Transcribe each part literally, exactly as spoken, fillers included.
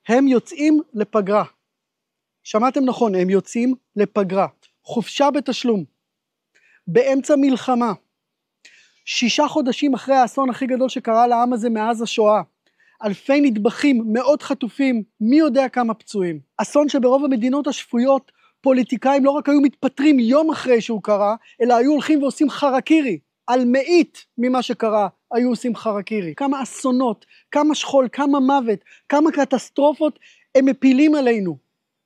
הם יוצאים לפגרה. שמעתם נכון, הם יוצאים לפגרה. חופשה בתשלום. באמצע מלחמה. שישה חודשים אחרי האסון הכי גדול שקרה לעם הזה מאז השואה. אלפי נדבכים, מאות חטופים, מי יודע כמה פצועים. אסון שברוב המדינות השפויות, פוליטיקאים לא רק היו מתפטרים יום אחרי שהוא קרה, אלא היו הולכים ועושים חרקירי. על מאית ממה שקרה היו עושים חרקירי. כמה אסונות, כמה שכול, כמה מוות, כמה קטסטרופות הם מפילים עלינו.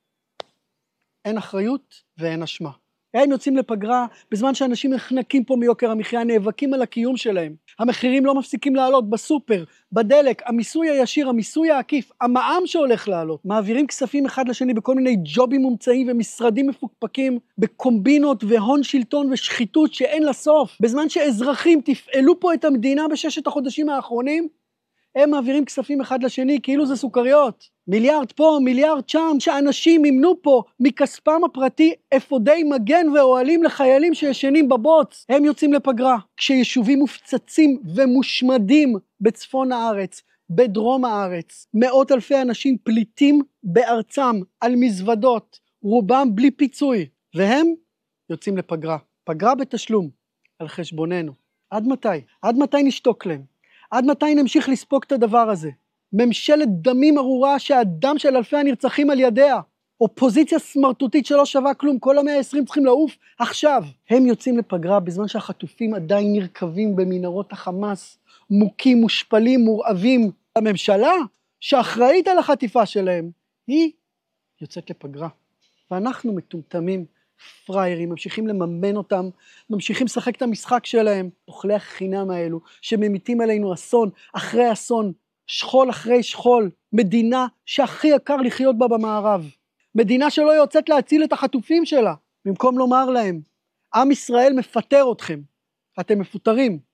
אין אחריות ואין אשמה. הם יוצאים לפגרה בזמן שאנשים נחנקים פה מיוקר המחיה, נאבקים על הקיום שלהם. המחירים לא מפסיקים לעלות בסופר, בדלק, המיסוי הישיר, המיסוי העקיף, המע"מ שהולך לעלות. מעבירים כספים אחד לשני בכל מיני ג'ובים מומצאים ומשרדים מפוקפקים, בקומבינות והון שלטון ושחיתות שאין לה סוף. בזמן שאזרחים תפעלו פה את המדינה בששת החודשים האחרונים, הם מעבירים כספים אחד לשני כאילו זה סוכריות. מיליארד פה, מיליארד שם, שאנשים ימנו פה מכספם הפרטי אפודי מגן ואוהלים לחיילים שישנים בבוץ. הם יוצאים לפגרה. כשיישובים מופצצים ומושמדים בצפון הארץ, בדרום הארץ, מאות אלפי אנשים פליטים בארצם על מזוודות, רובם בלי פיצוי, והם יוצאים לפגרה. פגרה בתשלום, על חשבוננו. עד מתי? עד מתי נשתוק להם? עד מתי נמשיך לספוק את הדבר הזה? ממשלת דמים ארורה שהדם של אלפי הנרצחים על ידיה. אופוזיציה סמרטוטית שלא שווה כלום, כל המאה העשרים צריכים לעוף עכשיו. הם יוצאים לפגרה בזמן שהחטופים עדיין נרקבים במנהרות החמאס, מוכים, מושפלים, מורעבים. הממשלה שאחראית על החטיפה שלהם, היא יוצאת לפגרה. ואנחנו מטומטמים, פריירים, ממשיכים לממן אותם, ממשיכים לשחק את המשחק שלהם. אוכלי החינם האלו שממיתים עלינו אסון אחרי אסון, שכול אחרי שכול, מדינה שהכי יקר לחיות בה במערב. מדינה שלא יוצאת להציל את החטופים שלה, במקום לומר להם, עם ישראל מפטר אתכם, אתם מפוטרים.